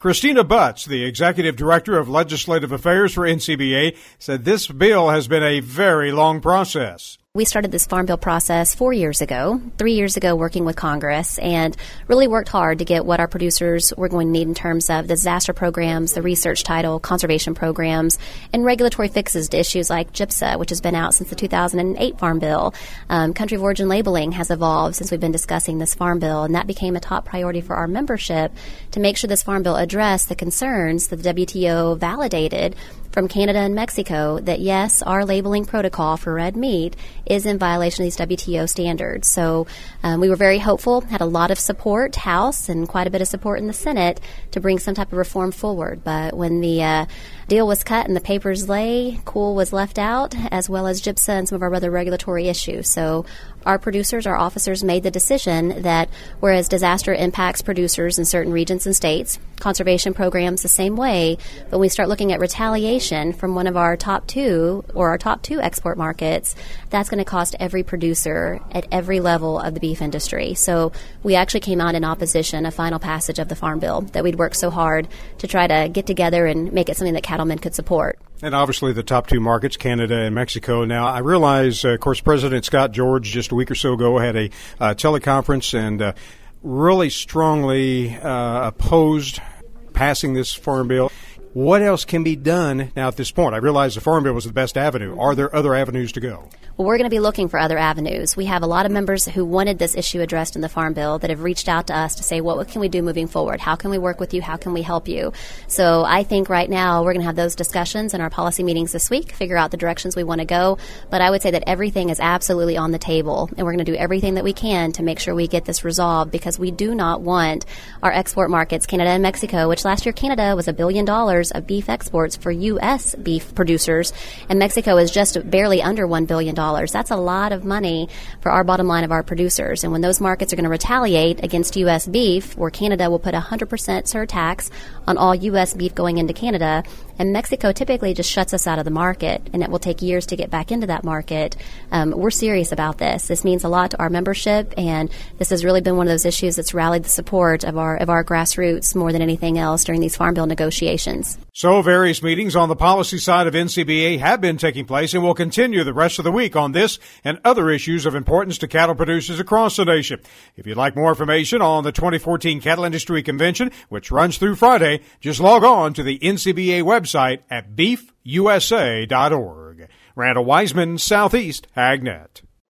Christina Butts, the Executive Director of Legislative Affairs for NCBA, said this bill has been a very long process. We started this Farm Bill process 4 years ago, 3 years ago working with Congress, and really worked hard to get what our producers were going to need in terms of the disaster programs, the research title, conservation programs, and regulatory fixes to issues like GIPSA, which has been out since the 2008 Farm Bill. Country of origin labeling has evolved since we've been discussing this Farm Bill, and that became a top priority for our membership to make sure this Farm Bill addressed the concerns that the WTO validated from Canada and Mexico that, yes, our labeling protocol for red meat is in violation of these WTO standards. So we were very hopeful, had a lot of support, House, and quite a bit of support in the Senate to bring some type of reform forward. But when the deal was cut and the papers lay, COOL was left out, as well as GIPSA and some of our other regulatory issues. So our producers, our officers made the decision that whereas disaster impacts producers in certain regions and states, conservation programs the same way, but when we start looking at retaliation from one of our top two export markets, that's going to cost every producer at every level of the beef industry. So we actually came out in opposition of final passage of the Farm Bill that we'd worked so hard to try to get together and make it something that cattlemen could support. And obviously the top two markets, Canada and Mexico. Now, I realize, of course, President Scott George just a week or so ago had a teleconference and really strongly opposed passing this Farm Bill. What else can be done now at this point? I realize the Farm Bill was the best avenue. Are there other avenues to go? Well, we're going to be looking for other avenues. We have a lot of members who wanted this issue addressed in the Farm Bill that have reached out to us to say, what can we do moving forward? How can we work with you? How can we help you? So I think right now we're going to have those discussions in our policy meetings this week, figure out the directions we want to go. But I would say that everything is absolutely on the table, and we're going to do everything that we can to make sure we get this resolved, because we do not want our export markets, Canada and Mexico, which last year Canada was $1 billion of beef exports for U.S. beef producers, and Mexico is just barely under $1 billion. That's a lot of money for our bottom line of our producers. And when those markets are going to retaliate against U.S. beef, where Canada will put 100% surtax on all U.S. beef going into Canada, and Mexico typically just shuts us out of the market, and it will take years to get back into that market, we're serious about this. This means a lot to our membership, and this has really been one of those issues that's rallied the support of our grassroots more than anything else during these Farm Bill negotiations. So various meetings on the policy side of NCBA have been taking place and will continue the rest of the week on this and other issues of importance to cattle producers across the nation. If you'd like more information on the 2014 Cattle Industry Convention, which runs through Friday, just log on to the NCBA website at beefusa.org. Randall Wiseman, Southeast AgNet.